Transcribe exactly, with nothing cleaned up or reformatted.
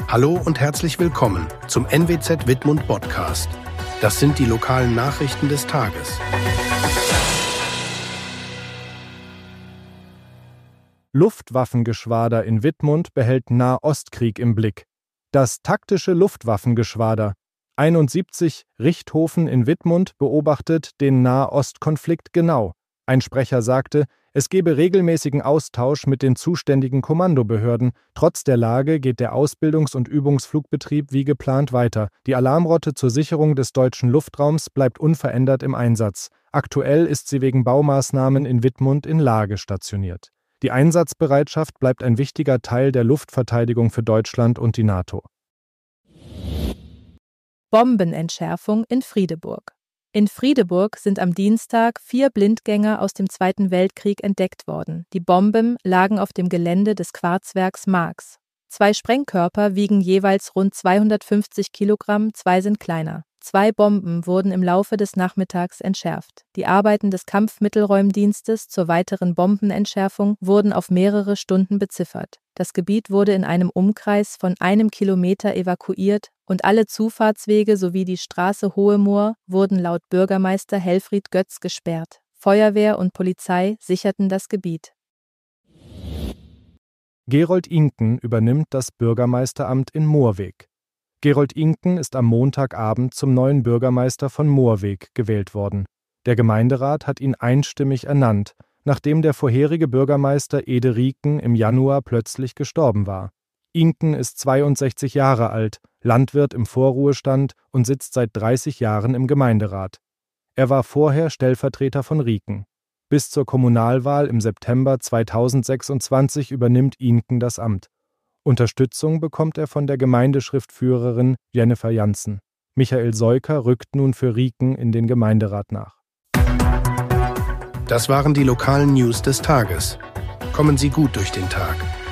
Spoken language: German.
Hallo und herzlich willkommen zum N W Z Wittmund Podcast. Das sind die lokalen Nachrichten des Tages. Luftwaffengeschwader in Wittmund behält Nahostkrieg im Blick. Das taktische Luftwaffengeschwader einundsiebzig Richthofen in Wittmund beobachtet den Nahostkonflikt genau. Ein Sprecher sagte, es gebe regelmäßigen Austausch mit den zuständigen Kommandobehörden. Trotz der Lage geht der Ausbildungs- und Übungsflugbetrieb wie geplant weiter. Die Alarmrotte zur Sicherung des deutschen Luftraums bleibt unverändert im Einsatz. Aktuell ist sie wegen Baumaßnahmen in Wittmund in Lage stationiert. Die Einsatzbereitschaft bleibt ein wichtiger Teil der Luftverteidigung für Deutschland und die NATO. Bombenentschärfung in Friedeburg. In Friedeburg sind am Dienstag vier Blindgänger aus dem Zweiten Weltkrieg entdeckt worden. Die Bomben lagen auf dem Gelände des Quarzwerks Marx. Zwei Sprengkörper wiegen jeweils rund zweihundertfünfzig Kilogramm, zwei sind kleiner. Zwei Bomben wurden im Laufe des Nachmittags entschärft. Die Arbeiten des Kampfmittelräumdienstes zur weiteren Bombenentschärfung wurden auf mehrere Stunden beziffert. Das Gebiet wurde in einem Umkreis von einem Kilometer evakuiert und alle Zufahrtswege sowie die Straße Hohe Moor wurden laut Bürgermeister Helfried Götz gesperrt. Feuerwehr und Polizei sicherten das Gebiet. Gerold Inken übernimmt das Bürgermeisteramt in Moorweg. Gerold Inken ist am Montagabend zum neuen Bürgermeister von Moorweg gewählt worden. Der Gemeinderat hat ihn einstimmig ernannt, nachdem der vorherige Bürgermeister Ede Rieken im Januar plötzlich gestorben war. Inken ist zweiundsechzig Jahre alt, Landwirt im Vorruhestand und sitzt seit dreißig Jahren im Gemeinderat. Er war vorher Stellvertreter von Rieken. Bis zur Kommunalwahl im September zweitausendsechsundzwanzig übernimmt Inken das Amt. Unterstützung bekommt er von der Gemeindeschriftführerin Jennifer Janssen. Michael Seuker rückt nun für Rieken in den Gemeinderat nach. Das waren die lokalen News des Tages. Kommen Sie gut durch den Tag.